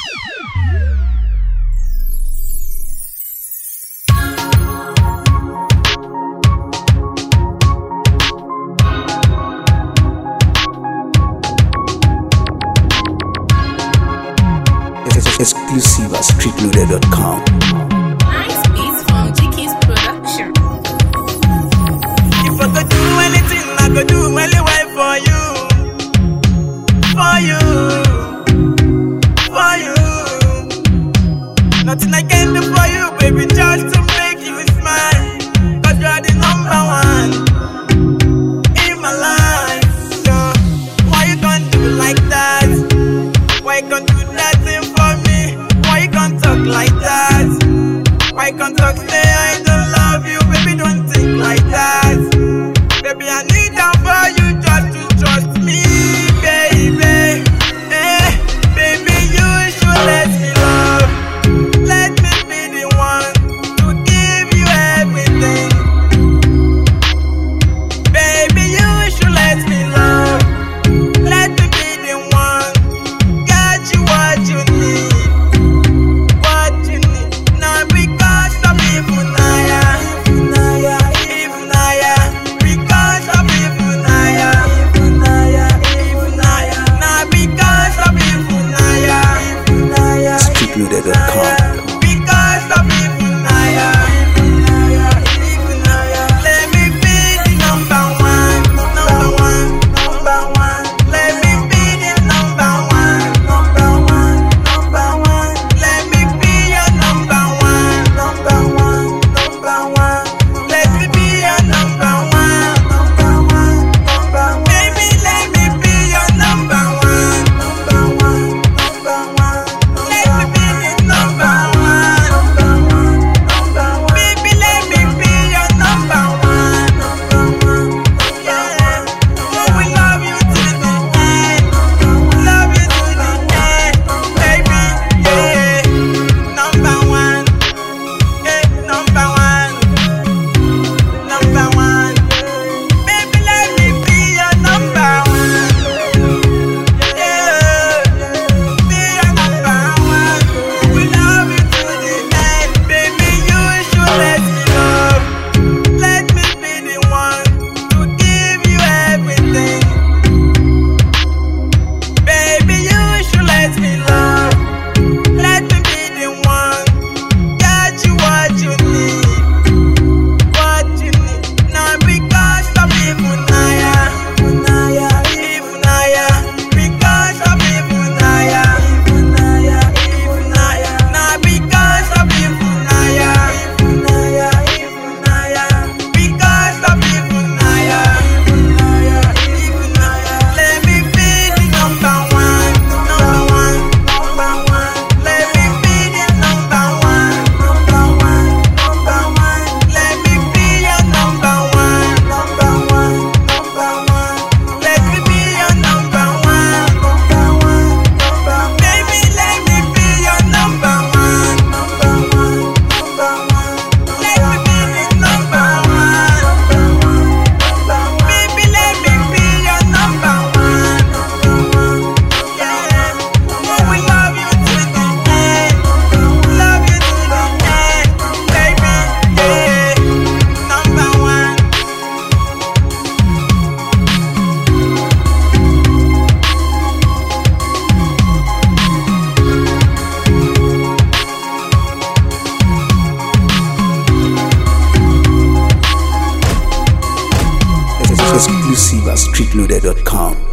Exclusive at streetloader.com. Nice beats from Jiki's production. If I could do anything, I could do anyway for you. For you. For you. Nothing I can do for you, baby, just to make you smile. 'Cause you're the number one in my life. So, why you gonna do like that? Why you gonna do that thing for me? Why you gonna talk like that? Why you gonna talk say I don't love you? Baby, don't think like that. Baby, I need that for you just to trust me, baby. Baby, you should let me love. Let me be the one to give you everything. Baby, you should let me love. Let me be the one. Got you what you need. What you need. Not because of even Naya. Because of even Naya. Not because of even Naya. Streetloader.com. Because of even Naya. Let me be the number one. Let me be the number one. Let me be your number one. Let me be your number one. Baby, let me be your number one. Let me be the number one. Baby, let me be your number one. Yeah. Oh, we love you to the end. Love you to the end. Baby, yeah. Number one. Yeah, number one. Number one. Baby, let me be your number one. Yeah. Be your number one. We love you to the end. Baby, you should let me love. Let me be the one to give you everything. Baby, you should let me love. Let me be the one. Got you what you need. What you need. Not because of even Naya. Because of even Naya. Not because of even Naya. Because of even Naya. Let me be the number one. Let me be the number one. Let me be your number one. Let me be your number one. Baby, let me be your number one. Let me be the number one. Baby, let me be your number one. Yeah. Oh, we love you to the end. Love you to the end. Baby, yeah. Number one. Exclusive at streetloader.com.